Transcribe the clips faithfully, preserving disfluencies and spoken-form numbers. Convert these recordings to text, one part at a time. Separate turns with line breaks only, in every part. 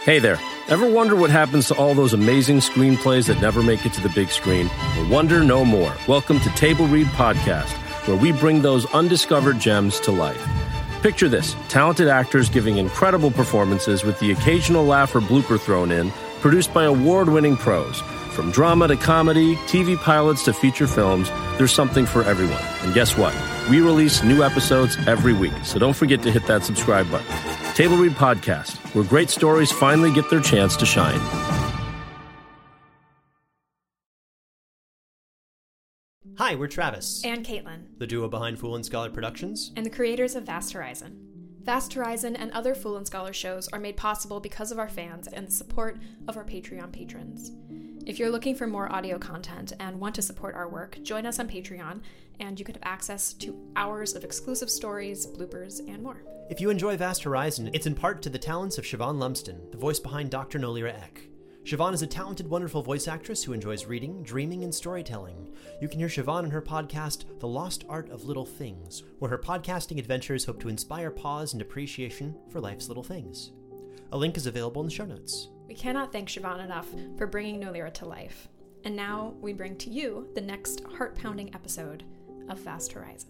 Hey there. Ever wonder what happens to all those amazing screenplays that never make it to the big screen? Well, wonder no more. Welcome to Table Read Podcast, where we bring those undiscovered gems to life. Picture this, talented actors giving incredible performances with the occasional laugh or blooper thrown in, produced by award-winning pros. From drama to comedy, T V pilots to feature films, there's something for everyone. And guess what? We release new episodes every week, so don't forget to hit that subscribe button. Table Read Podcast, where great stories finally get their chance to shine.
Hi, we're Travis.
And Caitlin.
The duo behind Fool and Scholar Productions.
And the creators of Vast Horizon. Vast Horizon and other Fool and Scholar shows are made possible because of our fans and the support of our Patreon patrons. If you're looking for more audio content and want to support our work, join us on Patreon, and you can have access to hours of exclusive stories, bloopers, and more.
If you enjoy Vast Horizon, it's in part to the talents of Siobhan Lumsden, the voice behind Doctor Nolira Eck. Siobhan is a talented, wonderful voice actress who enjoys reading, dreaming, and storytelling. You can hear Siobhan in her podcast, The Lost Art of Little Things, where her podcasting adventures hope to inspire pause and appreciation for life's little things. A link is available in the show notes.
We cannot thank Siobhan enough for bringing Nolira to life. And now we bring to you the next heart-pounding episode of Vast Horizon.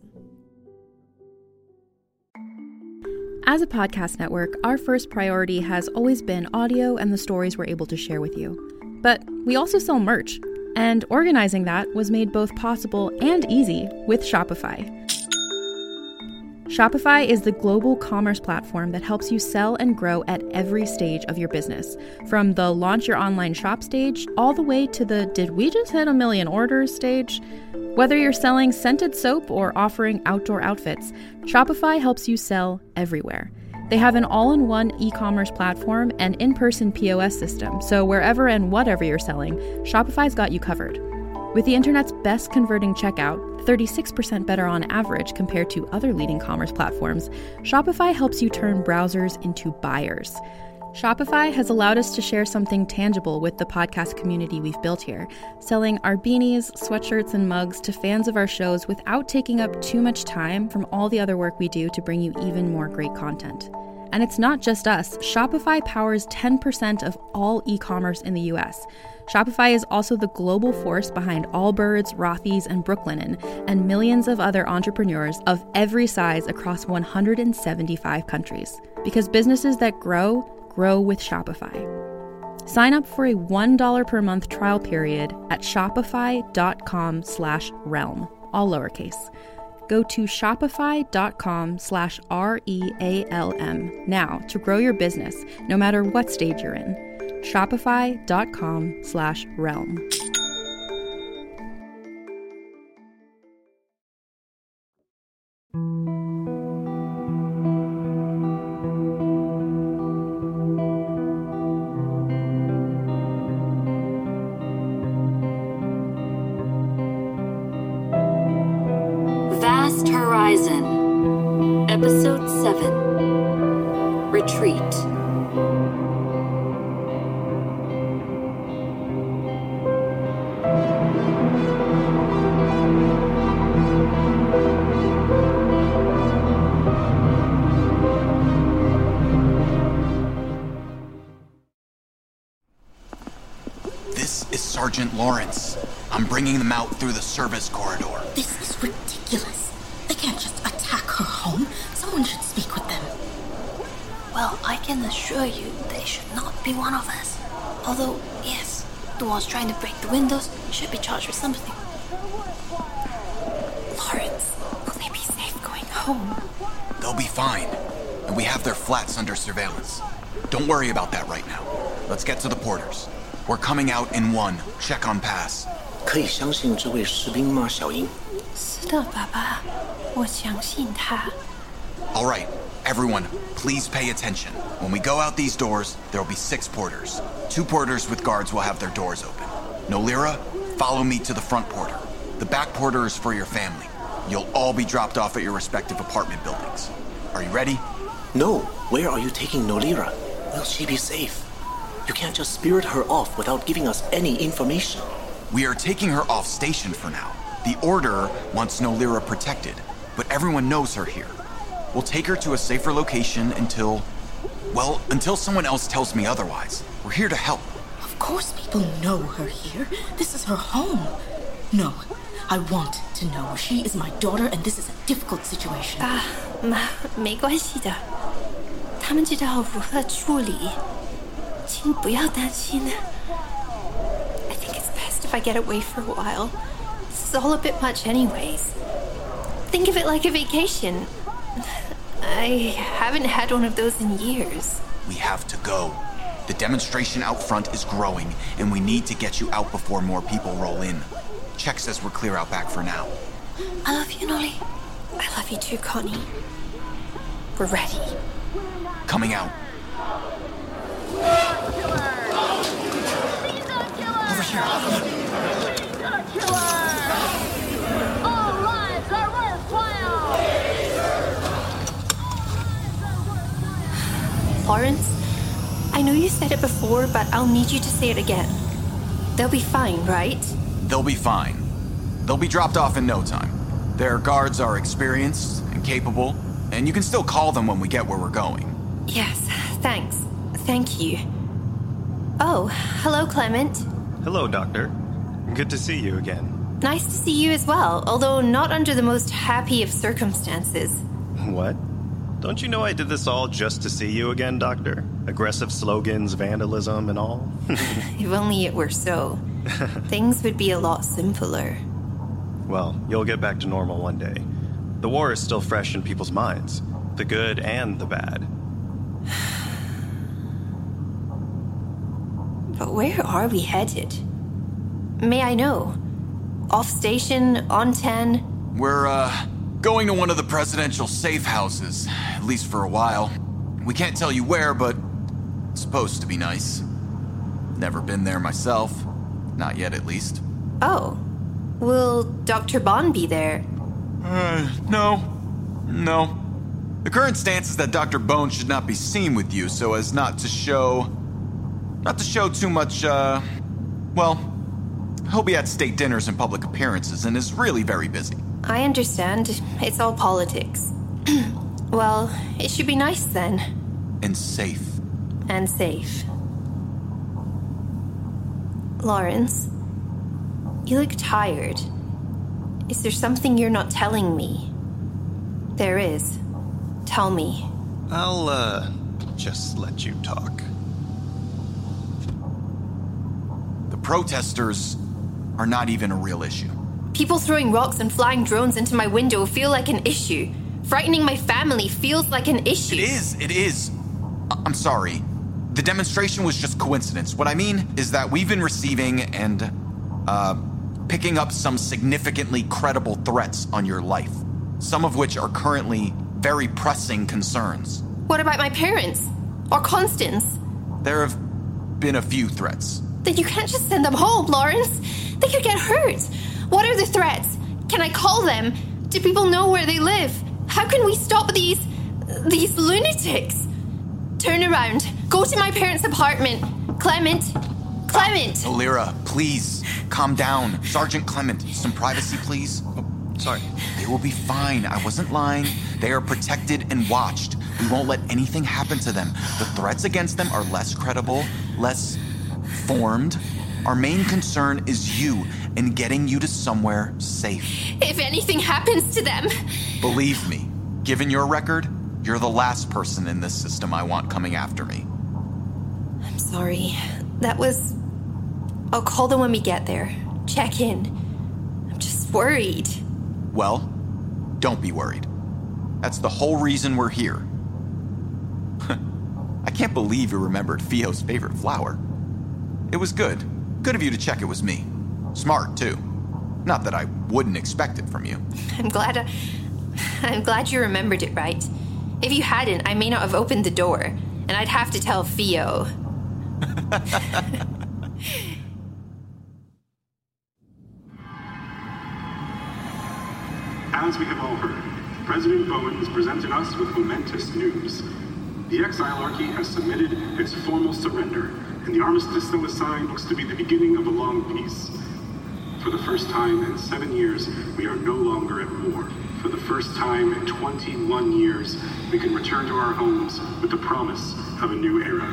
As a podcast network, our first priority has always been audio and the stories we're able to share with you. But we also sell merch, and organizing that was made both possible and easy with Shopify. Shopify is the global commerce platform that helps you sell and grow at every stage of your business, from the launch your online shop stage all the way to the did we just hit a million orders stage. Whether you're selling scented soap or offering outdoor outfits, Shopify helps you sell everywhere. They have an all-in-one e-commerce platform and in-person P O S system, so wherever and whatever you're selling, Shopify's got you covered. With the internet's best converting checkout, thirty-six percent better on average compared to other leading commerce platforms, Shopify helps you turn browsers into buyers. Shopify has allowed us to share something tangible with the podcast community we've built here, selling our beanies, sweatshirts, and mugs to fans of our shows without taking up too much time from all the other work we do to bring you even more great content. And it's not just us. Shopify powers ten percent of all e-commerce in the U S. Shopify is also the global force behind Allbirds, Rothy's, and Brooklinen, and millions of other entrepreneurs of every size across one hundred seventy-five countries. Because businesses that grow, grow with Shopify. Sign up for a one dollar per month trial period at shopify.com slash realm, all lowercase. Go to shopify.com slash R-E-A-L-M now to grow your business, no matter what stage you're in. Shopify.com slash realm.
Vast Horizon, Episode seven, Retreat.
This is Sergeant Lawrence. I'm bringing them out through the service corridor.
This is ridiculous. They can't just attack her home. Someone should speak with them.
Well, I can assure you they should not be one of us. Although, yes, the ones trying to break the windows should be charged with something.
Lawrence, will they be safe going home?
They'll be fine. And we have their flats under surveillance. Don't worry about that right now. Let's get to the porters. We're coming out in one. Check on pass.
可以相信这位士兵吗，小英？
是的，爸爸，我相信他。
All right, everyone, please pay attention. When we go out these doors, there will be six porters. Two porters with guards will have their doors open. Nolira, follow me to the front porter. The back porter is for your family. You'll all be dropped off at your respective apartment buildings. Are you ready?
No, where are you taking Nolira? Will she be safe? You can't just spirit her off without giving us any information.
We are taking her off station for now. The Order wants Nolira protected, but everyone knows her here. We'll take her to a safer location until Well, until someone else tells me otherwise, we're here to help.
Of course people know her here. This is her home. No, I want to know. She is my daughter, and this is a difficult situation.
啊，妈，没关系的，他们知道如何处理，请不要担心。I think it's best if I get away for a while. This is all a bit much anyways. Think of it like a vacation. I haven't had one of those in years.
We have to go. The demonstration out front is growing, and we need to get you out before more people roll in. Check says we're clear out back for now.
I love you, Nolly. I love you too, Connie. We're ready.
Coming out.
Over here.
All lives are worthwhile.
Lawrence, I know you said it before, but I'll need you to say it again. They'll be fine, right?
They'll be fine. They'll be dropped off in no time. Their guards are experienced and capable, and you can still call them when we get where we're going.
Yes, thanks. Thank you. Oh, hello, Clement.
Hello, Doctor. Good to see you again.
Nice to see you as well, although not under the most happy of circumstances.
What? Don't you know I did this all just to see you again, Doctor? Aggressive slogans, vandalism, and all?
If only it were so. Things would be a lot simpler.
Well, you'll get back to normal one day. The war is still fresh in people's minds. The good and the bad.
But where are we headed? May I know? Off station, on ten?
We're, uh, going to one of the presidential safe houses, at least for a while. We can't tell you where, but it's supposed to be nice. Never been there myself. Not yet, at least.
Oh. Will Doctor Bond be there?
Uh, no. No. The current stance is that Doctor Bone should not be seen with you so as not to show... Not to show too much, uh... Well, he'll be at state dinners and public appearances and is really very busy.
I understand. It's all politics. Well, it should be nice then.
And safe.
And safe. Lawrence, you look tired. Is there something you're not telling me? There is. Tell me.
I'll, uh, just let you talk.
The protesters are not even a real issue.
People throwing rocks and flying drones into my window feel like an issue. Frightening my family feels like an issue.
It is, it is. I- I'm sorry. The demonstration was just coincidence. What I mean is that we've been receiving and, uh, picking up some significantly credible threats on your life. Some of which are currently very pressing concerns.
What about my parents? Or Constance?
There have been a few threats.
Then you can't just send them home, Lawrence. They could get hurt. What are the threats? Can I call them? Do people know where they live? How can we stop these... these lunatics? Turn around. Go to my parents' apartment. Clement. Clement!
Uh, Olira, please, calm down. Sergeant Clement, some privacy, please.
Oh, sorry.
They will be fine. I wasn't lying. They are protected and watched. We won't let anything happen to them. The threats against them are less credible, less formed. Our main concern is you and getting you to somewhere safe.
If anything happens to them...
Believe me, given your record, you're the last person in this system I want coming after me.
I'm sorry. That was... I'll call them when we get there. Check in. I'm just worried.
Well, don't be worried. That's the whole reason we're here. I can't believe you remembered Fio's favorite flower. It was good. Good of you to check it was me. Smart, too. Not that I wouldn't expect it from you.
I'm glad I, I'm glad you remembered it right. If you hadn't, I may not have opened the door, and I'd have to tell Fio.
As we have all heard, President Bowen is presenting us with momentous news. The Exilarchy has submitted its formal surrender, and the armistice that was signed looks to be the beginning of a long peace. For the first time in seven years, we are no longer at war. For the first time in twenty-one years, we can return to our homes with the promise of a new era.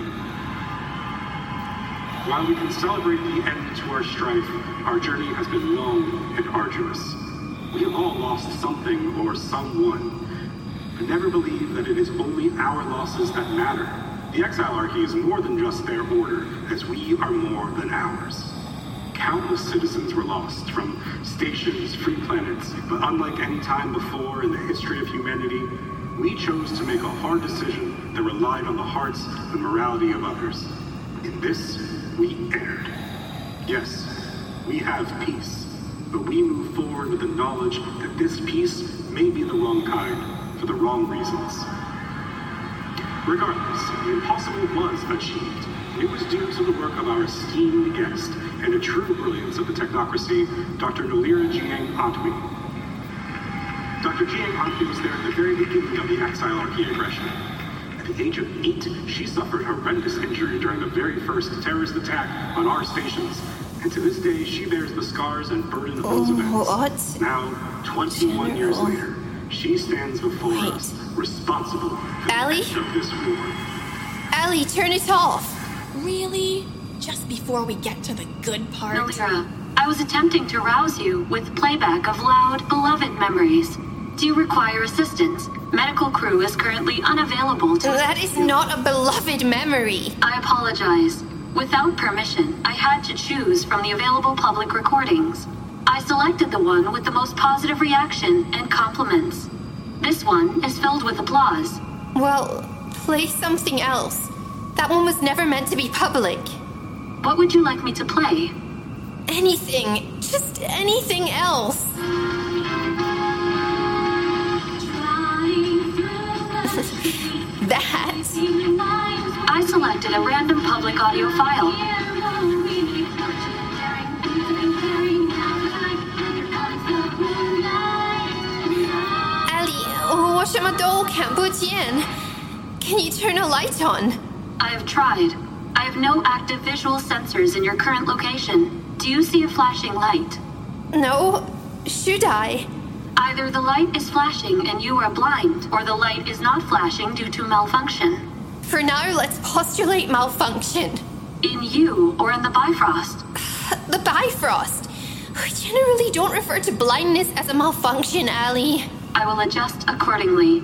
While we can celebrate the end to our strife, our journey has been long and arduous. We have all lost something or someone, but never believe that it is only our losses that matter. The Exilarchy is more than just their order, as we are more than ours. Countless citizens were lost from stations, free planets, but unlike any time before in the history of humanity, we chose to make a hard decision that relied on the hearts and morality of others. In this, we erred. Yes, we have peace, but we move forward with the knowledge that this peace may be the wrong kind for the wrong reasons. Regardless, the impossible was achieved. It was due to the work of our esteemed guest and a true brilliance of the technocracy, Doctor Nolira Jiang Antwi. Doctor Jiang Antwi was there at the very beginning of the Exilarchy aggression. At the age of eight, she suffered horrendous injury during the very first terrorist attack on our stations. And to this day, she bears the scars and burden of those events.
What?
Now, twenty-one years later, she stands before
Wait.
us, responsible for
Allie?
the end of this war.
Allie, turn it off!
Really? Just before we get to the good part?
Nolira, I was attempting to rouse you with playback of loud, beloved memories. Do you require assistance? Medical crew is currently unavailable to...
That is not a beloved memory.
I apologize. Without permission, I had to choose from the available public recordings. I selected the one with the most positive reaction and compliments. This one is filled with applause.
Well, play something else. That one was never meant to be public.
What would you like me to play?
Anything. Just anything else. That.
I selected a random public audio file.
Allie, 我什么都看不见. Can you turn a light on?
I have tried. I have no active visual sensors in your current location. Do you see a flashing light?
No. Should I?
Either the light is flashing and you are blind, or the light is not flashing due to malfunction.
For now, let's postulate malfunction.
In you or in the Bifrost?
The Bifrost. We generally don't refer to blindness as a malfunction, Allie.
I will adjust accordingly.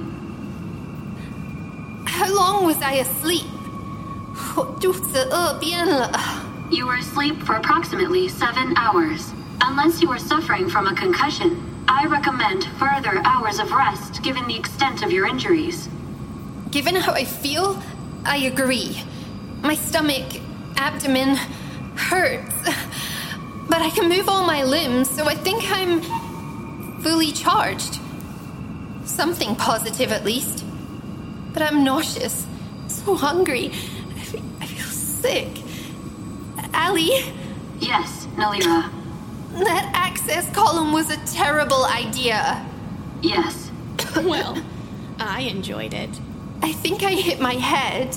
How long was I asleep? 我肚子饿扁了.
You were asleep for approximately seven hours. Unless you are suffering from a concussion, I recommend further hours of rest given the extent of your injuries.
Given how I feel, I agree. My stomach, abdomen, hurts. But I can move all my limbs, so I think I'm fully charged. Something positive, at least. But I'm nauseous, so hungry. I feel, I feel sick. Allie?
Yes, Nolira.
That access column was a terrible idea.
Yes.
Well, I enjoyed it.
I think I hit my head.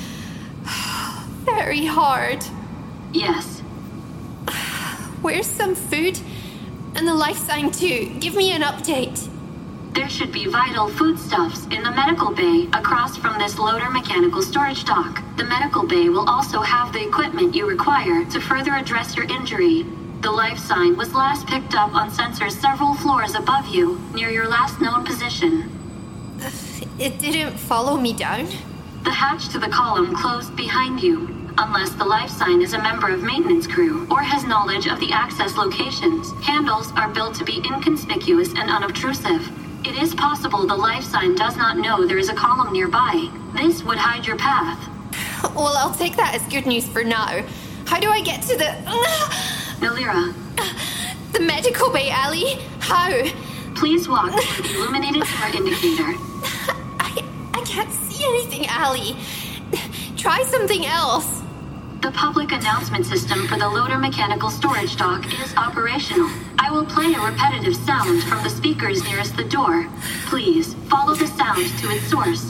Very hard.
Yes.
Where's some food? And the life sign too. Give me an update.
There should be vital foodstuffs in the medical bay across from this loader mechanical storage dock. The medical bay will also have the equipment you require to further address your injury. The life sign was last picked up on sensors several floors above you, near your last known position.
It didn't follow me down?
The hatch to the column closed behind you, unless the life sign is a member of maintenance crew or has knowledge of the access locations. Handles are built to be inconspicuous and unobtrusive. It is possible the life sign does not know there is a column nearby. This would hide your path.
Well, I'll take that as good news for now. How do I get to the...
Nolira.
The medical bay, Allie? How?
Please walk to the illuminated door indicator.
I, I can't see anything, Allie. Try something else.
The public announcement system for the loader mechanical storage dock is operational. I will play a repetitive sound from the speakers nearest the door. Please, follow the sound to its source.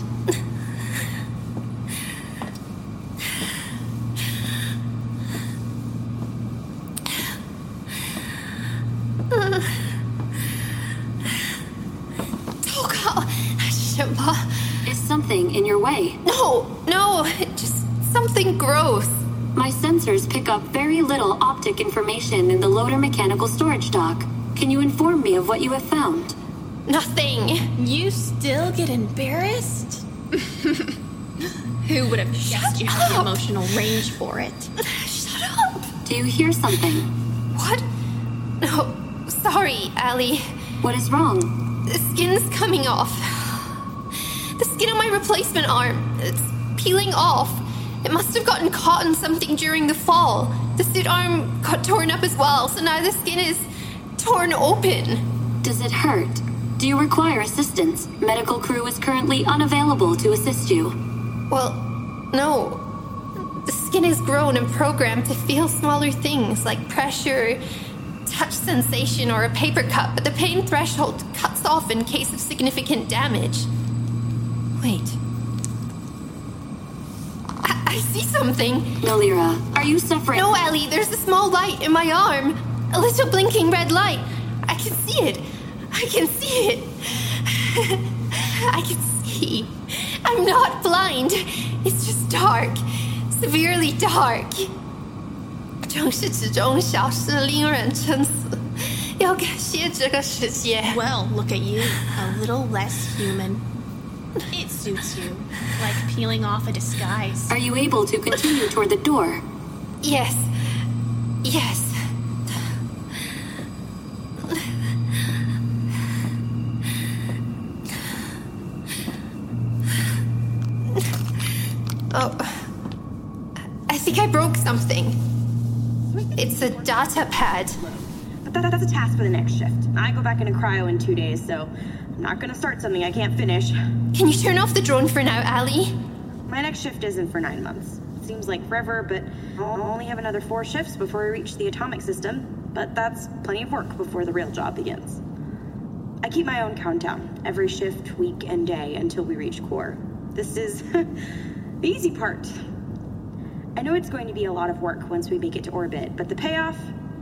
close.
My sensors pick up very little optic information in the loader mechanical storage dock. Can you inform me of what you have found?
Nothing.
You still get embarrassed? Who would have guessed you had the emotional range for it?
Shut up!
Do you hear something?
What? No, sorry, Allie.
What is wrong?
The skin's coming off. The skin on my replacement arm. It's peeling off. It must have gotten caught in something during the fall. The suit arm got torn up as well, so now the skin is torn open.
Does it hurt? Do you require assistance? Medical crew is currently unavailable to assist you.
Well, no. The skin is grown and programmed to feel smaller things like pressure, touch sensation, or a paper cut, but the pain threshold cuts off in case of significant damage. Wait. I, I see something.
Nolira, are you suffering?
No, Ellie, there's a small light in my arm. A little blinking red light. I can see it. I can see it. I can see. I'm not blind. It's just dark. Severely dark. 正是之中小事令人猝死，要感谢这个世界。
Well, look at you, a little less human. It suits you, like peeling off a disguise.
Are you able to continue toward the door?
Yes. Yes. Oh, I think I broke something. It's a data pad.
But that, that's a task for the next shift. I go back into cryo in two days, so I'm not gonna start something I can't finish.
Can you turn off the drone for now, Allie?
My next shift isn't for nine months. It seems like forever, but I'll only have another four shifts before we reach the atomic system. But that's plenty of work before the real job begins. I keep my own countdown, every shift, week, and day until we reach core. This is the easy part. I know it's going to be a lot of work once we make it to orbit, but the payoff...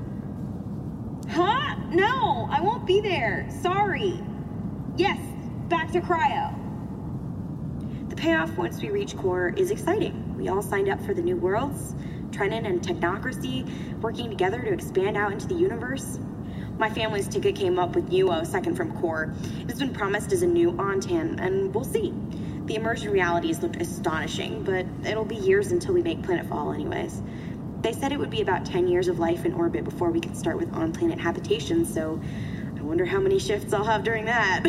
Huh? No, I won't be there. Sorry. Yes, back to cryo. The payoff once we reach core is exciting. We all signed up for the new worlds, Trenin and Technocracy, working together to expand out into the universe. My family's ticket came up with Nuo second from core. It's been promised as a new Ontan, and we'll see. The immersion realities looked astonishing, but it'll be years until we make planetfall anyways. They said it would be about ten years of life in orbit before we can start with on-planet habitation, so I wonder how many shifts I'll have during that.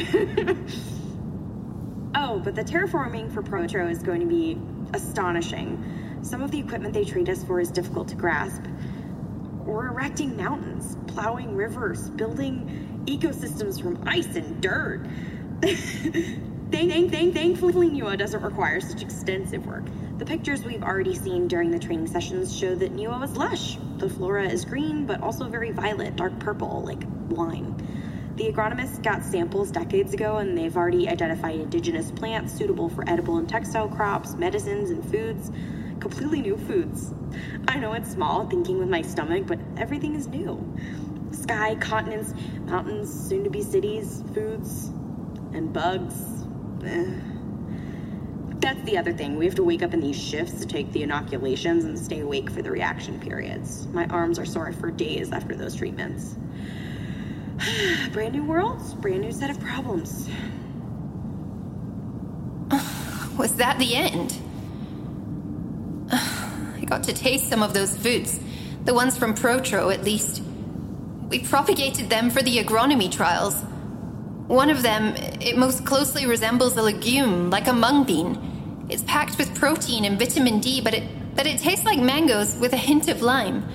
Oh, but the terraforming for Protro is going to be astonishing. Some of the equipment they trained us for is difficult to grasp. We're erecting mountains, plowing rivers, building ecosystems from ice and dirt. Thank, thank, thank, thankfully, Nuo doesn't require such extensive work. The pictures we've already seen during the training sessions show that Nuo is lush. The flora is green, but also very violet, dark purple, like wine. The agronomists got samples decades ago, and they've already identified indigenous plants suitable for edible and textile crops, medicines, and foods. Completely new foods. I know it's small, thinking with my stomach, but everything is new. Sky, continents, mountains, soon-to-be cities, foods, and bugs. Eh. That's the other thing. We have to wake up in these shifts to take the inoculations and stay awake for the reaction periods. My arms are sore for days after those treatments. Brand new worlds, brand new set of problems.
Was that the end? I got to taste some of those foods. The ones from Protro, at least. We propagated them for the agronomy trials. One of them, it most closely resembles a legume, like a mung bean. It's packed with protein and vitamin D, but it but it tastes like mangoes with a hint of lime.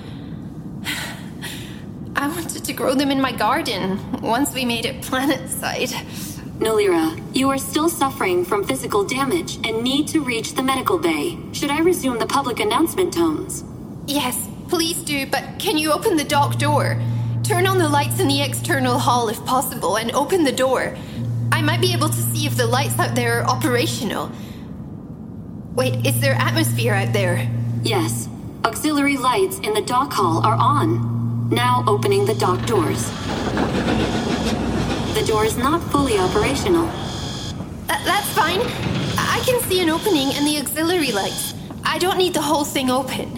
I wanted to grow them in my garden once we made it planet-side.
Nolira, you are still suffering from physical damage and need to reach the medical bay. Should I resume the public announcement tones?
Yes, please do, but can you open the dock door? Turn on the lights in the external hall if possible and open the door. I might be able to see if the lights out there are operational. Wait, is there atmosphere out there?
Yes. Auxiliary lights in the dock hall are on. Now opening the dock doors. The door is not fully operational.
Th- that's fine. I can see an opening in the auxiliary lights. I don't need the whole thing open.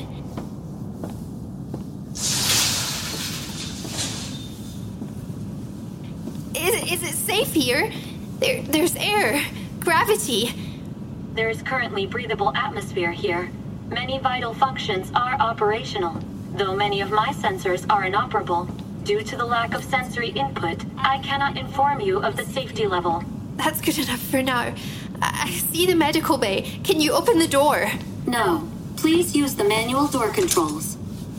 Is, is it safe here? There, there's air, gravity.
There is currently breathable atmosphere here. Many vital functions are operational, though many of my sensors are inoperable. Due to the lack of sensory input, I cannot inform you of the safety level.
That's good enough for now. I see the medical bay. Can you open the door?
No. Please use the manual door controls.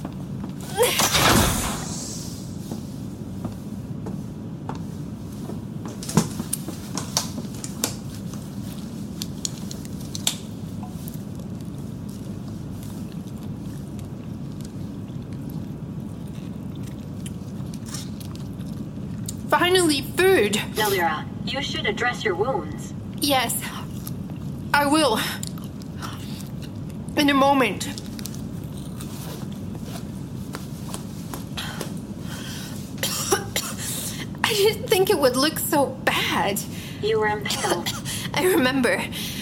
Finally, food.
Nolira, you should address your wounds.
Yes, I will. In a moment. I didn't think it would look so bad.
You were impaled.
I remember.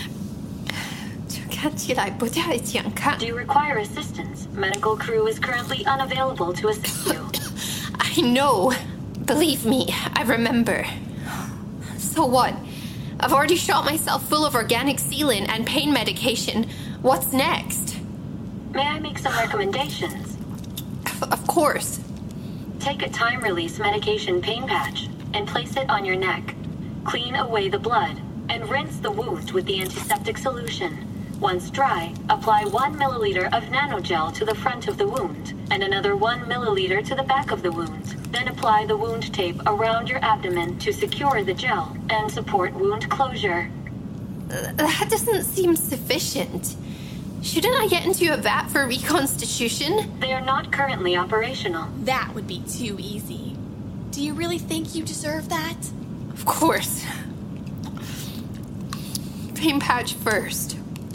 Do you require assistance? Medical crew is currently unavailable to assist you.
I know. Believe me, I remember. So what? I've already shot myself full of organic sealant and pain medication. What's next?
May I make some recommendations?
Of course.
Take a time-release medication pain patch and place it on your neck. Clean away the blood and rinse the wound with the antiseptic solution. Once dry, apply one milliliter of nanogel to the front of the wound and another one milliliter to the back of the wound. Then apply the wound tape around your abdomen to secure the gel and support wound closure.
Uh, that doesn't seem sufficient. Shouldn't I get into a vat for reconstitution?
They are not currently operational.
That would be too easy. Do you really think you deserve that?
Of course. Pain patch first.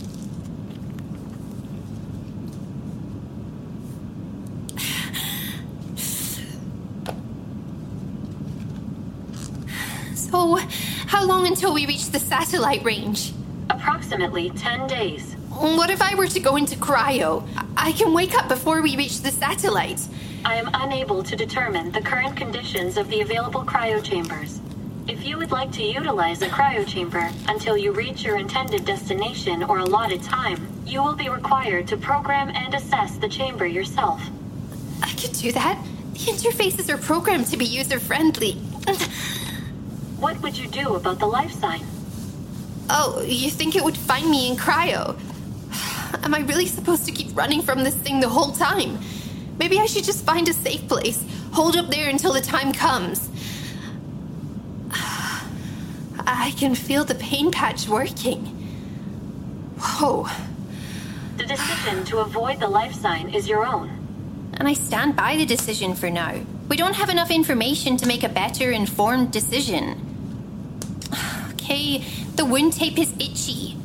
So, how long until we reach the satellite range?
Approximately ten days.
What if I were to go into cryo? I can wake up before we reach the satellite.
I am unable to determine the current conditions of the available cryo chambers. If you would like to utilize a cryo chamber until you reach your intended destination or allotted time, you will be required to program and assess the chamber yourself.
I could do that. The interfaces are programmed to be user-friendly.
What would you do about the life sign?
Oh, you think it would find me in cryo? Am I really supposed to keep running from this thing the whole time? Maybe I should just find a safe place, hold up there until the time comes. I can feel the pain patch working. Whoa.
The decision to avoid the life sign is your own.
And I stand by the decision for now. We don't have enough information to make a better informed decision. Okay, the wound tape is itchy.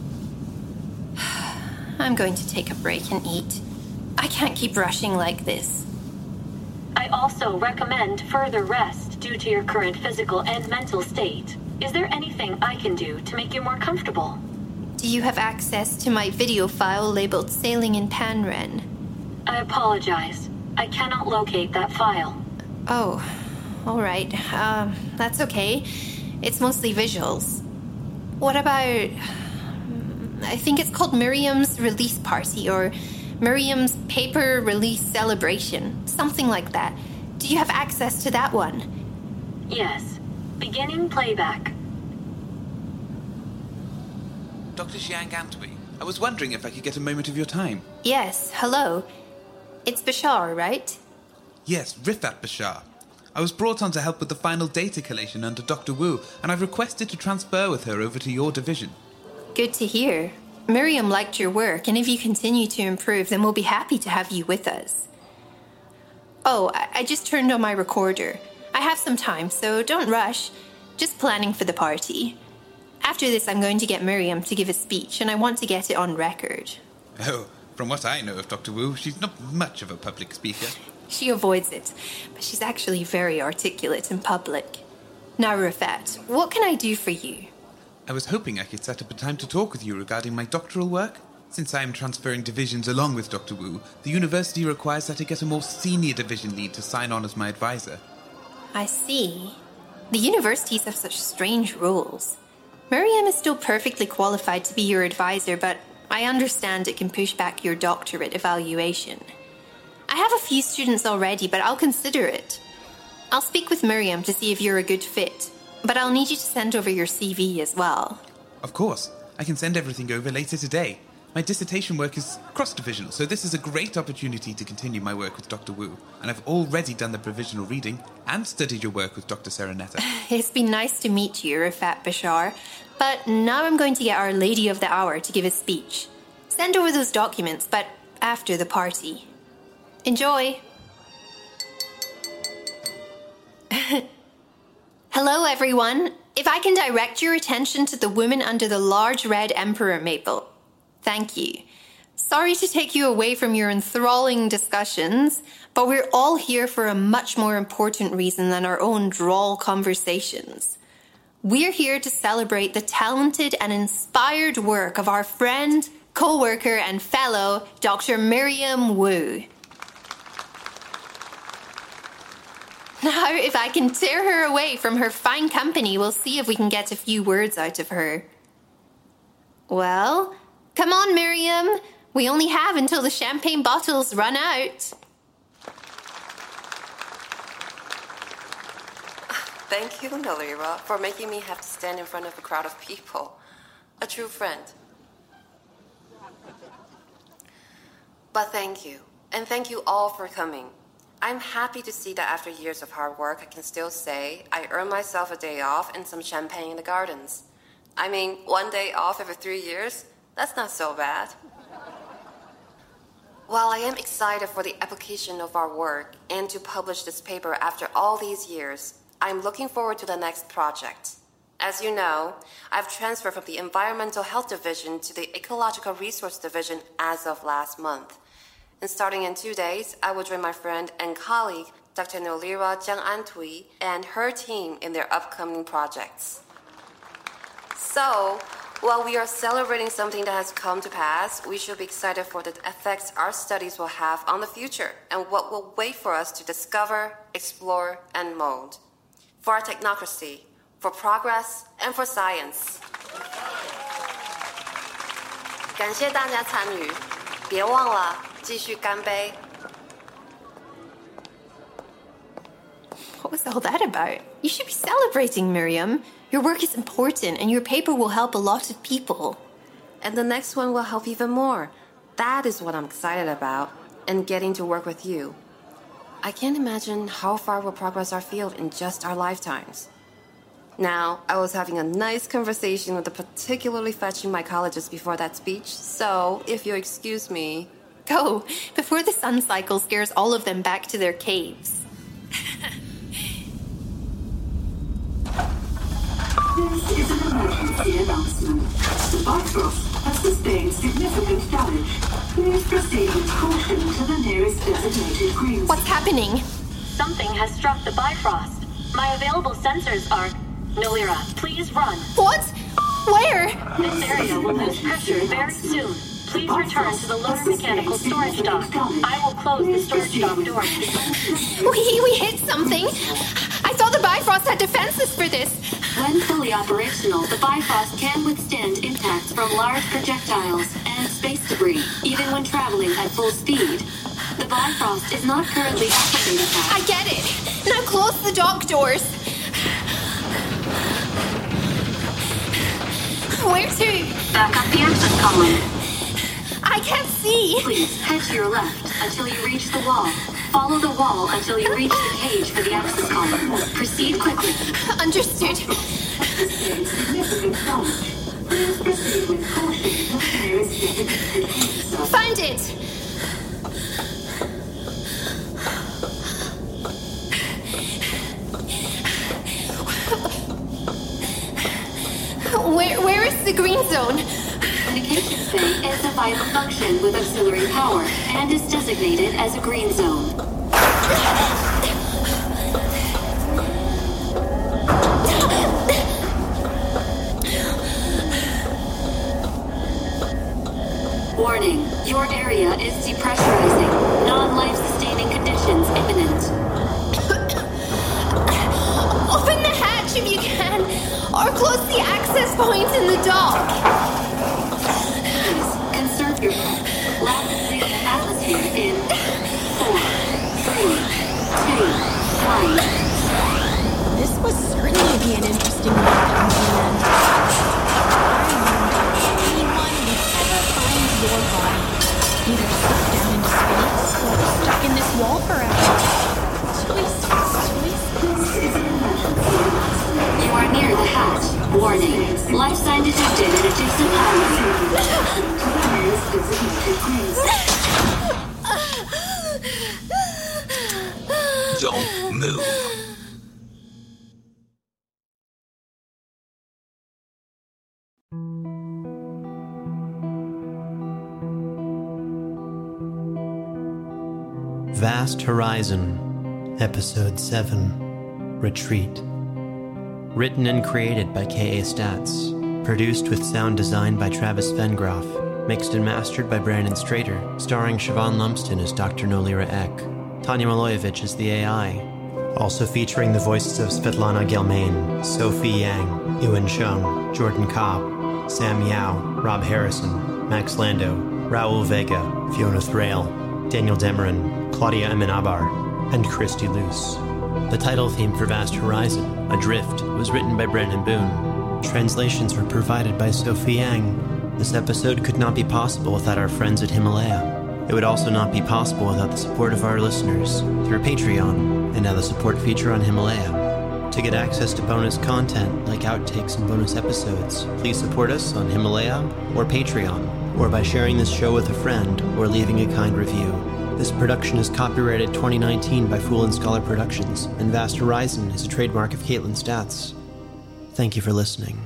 I'm going to take a break and eat. I can't keep rushing like this.
I also recommend further rest due to your current physical and mental state. Is there anything I can do to make you more comfortable?
Do you have access to my video file labeled Sailing in Panren?
I apologize. I cannot locate that file.
Oh, all right. Um, that's okay. It's mostly visuals. What about... I think it's called Miriam's Release Party, or Miriam's Paper Release Celebration. Something like that. Do you have access to that one?
Yes. Beginning playback.
Doctor Xiang Antwi, I was wondering if I could get a moment of your time.
Yes, hello. It's Bashar, right?
Yes, Rifat Bashar. I was brought on to help with the final data collation under Doctor Wu, and I've requested to transfer with her over to your division.
Good to hear. Miriam liked your work, and if you continue to improve, then we'll be happy to have you with us. Oh, I, I just turned on my recorder. I have some time, so don't rush. Just planning for the party. After this, I'm going to get Miriam to give a speech, and I want to get it on record.
Oh, from what I know of Doctor Wu, she's not much of a public speaker.
She avoids it, but she's actually very articulate in public. Now, Rafat, what can I do for you?
I was hoping I could set up a time to talk with you regarding my doctoral work. Since I am transferring divisions along with Doctor Wu, the university requires that I get a more senior division lead to sign on as my advisor.
I see. The universities have such strange rules. Miriam is still perfectly qualified to be your advisor, but I understand it can push back your doctorate evaluation. I have a few students already, but I'll consider it. I'll speak with Miriam to see if you're a good fit, but I'll need you to send over your C V as well.
Of course. I can send everything over later today. My dissertation work is cross-divisional, so this is a great opportunity to continue my work with Doctor Wu, and I've already done the provisional reading and studied your work with Doctor Serenetta.
It's been nice to meet you, Rifat Bashar, but now I'm going to get Our Lady of the Hour to give a speech. Send over those documents, but after the party. Enjoy! Hello, everyone. If I can direct your attention to the woman under the large red emperor maple. Thank you. Sorry to take you away from your enthralling discussions, but we're all here for a much more important reason than our own droll conversations. We're here to celebrate the talented and inspired work of our friend, co-worker, and fellow, Doctor Miriam Wu. Now, if I can tear her away from her fine company, we'll see if we can get a few words out of her. Well, come on, Miriam. We only have until the champagne bottles run out.
Thank you, Nolira, for making me have to stand in front of a crowd of people. A true friend. But thank you. And thank you all for coming. I'm happy to see that after years of hard work, I can still say I earned myself a day off and some champagne in the gardens. I mean, one day off every three years? That's not so bad. While I am excited for the application of our work and to publish this paper after all these years, I'm looking forward to the next project. As you know, I've transferred from the Environmental Health Division to the Ecological Resource Division as of last month. And starting in two days, I will join my friend and colleague, Doctor Nolira Jiang Antui, and her team in their upcoming projects. So, while we are celebrating something that has come to pass, we should be excited for the effects our studies will have on the future and what will wait for us to discover, explore, and mold. For our technocracy, for progress, and for science. 感谢大家参与，别忘了继续干杯。
What was all that about? You should be celebrating, Miriam. Your work is important, and your paper will help a lot of people.
And the next one will help even more. That is what I'm excited about, and getting to work with you. I can't imagine how far we'll progress our field in just our lifetimes. Now, I was having a nice conversation with a particularly fetching mycologist before that speech, so if you'll excuse me...
Go, before the sun cycle scares all of them back to their caves.
This is an emergency announcement. The Bifrost has sustained significant damage. Please proceed with caution to the nearest designated green zone.
What's happening?
Something has struck the Bifrost. My available sensors are... Nolira, please run.
What? Where?
This area will lose pressure very soon. Please return to the lower mechanical storage dock. I will close the storage dock door.
We, we hit something. I thought the Bifrost had defenses for this.
When fully operational, the Bifrost can withstand impacts from large projectiles and space debris, even when traveling at full speed. The Bifrost is not currently activated now.
I get it. Now close the dock doors. Where to?
Back up the exit column.
I can't see.
Please head to your left until you reach the wall. Follow the wall until you reach the cage for the access column. Proceed quickly.
Understood. Find it. Where, where is the green zone?
The cage bay is a vital function with auxiliary power and is designated as a green zone. Warning, your area is depressurizing. Non-life sustaining conditions imminent.
Open the hatch if you can, or close the access points in the dock.
Please, conserve your breath. Lab atmosphere in four, three, two, one.
This was certainly be an interesting way to come to an end. Anyone would ever find your body, either slipped down into space or stuck in this wall forever. Choices, choices.
You are near the hatch. Warning, life sign detected in adjacent highway.
Don't move.
Vast Horizon, Episode seven, Retreat. Written and created by K A Stats. Produced with sound design by Travis Vengroff. Mixed and mastered by Brandon Strader. Starring Siobhan Lumsden as Doctor Nolira Eck. Tanya Milojevic as the A I. Also featuring the voices of Svetlana Gelmain, Sophie Yang, Ewan Chung, Jordan Cobb, Sam Yao, Rob Harrison, Max Lando, Raul Vega, Fiona Thrail, Daniel Demerin, Claudia Amenabar, and Christy Luce. The title theme for Vast Horizon, Adrift, was written by Brandon Boone. Translations were provided by Sophie Yang. This episode could not be possible without our friends at Himalaya. It would also not be possible without the support of our listeners through Patreon and now the support feature on Himalaya. To get access to bonus content like outtakes and bonus episodes, please support us on Himalaya or Patreon, or by sharing this show with a friend or leaving a kind review. This production is copyrighted twenty nineteen by Fool and Scholar Productions, and Vast Horizon is a trademark of Caitlin Stats. Thank you for listening.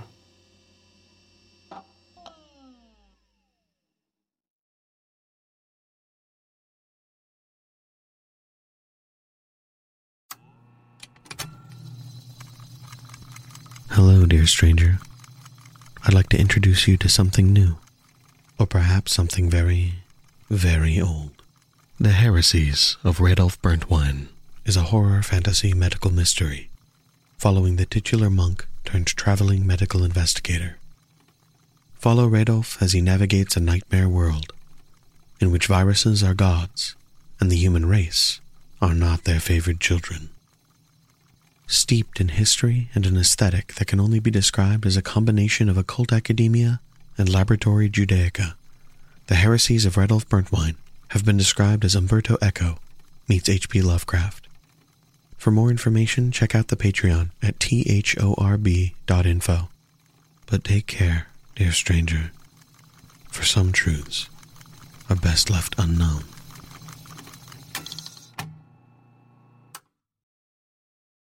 Hello, dear stranger. I'd like to introduce you to something new, or perhaps something very, very old. The Heresies of Radolf Burntwine is a horror fantasy medical mystery following the titular monk turned traveling medical investigator. Follow Radolf as he navigates a nightmare world in which viruses are gods and the human race are not their favored children. Steeped in history and an aesthetic that can only be described as a combination of occult academia and laboratory Judaica, the Heresies of Radolf Burntwine have been described as Umberto Eco meets H P Lovecraft. For more information, check out the Patreon at thorb dot info. But take care, dear stranger, for some truths are best left unknown.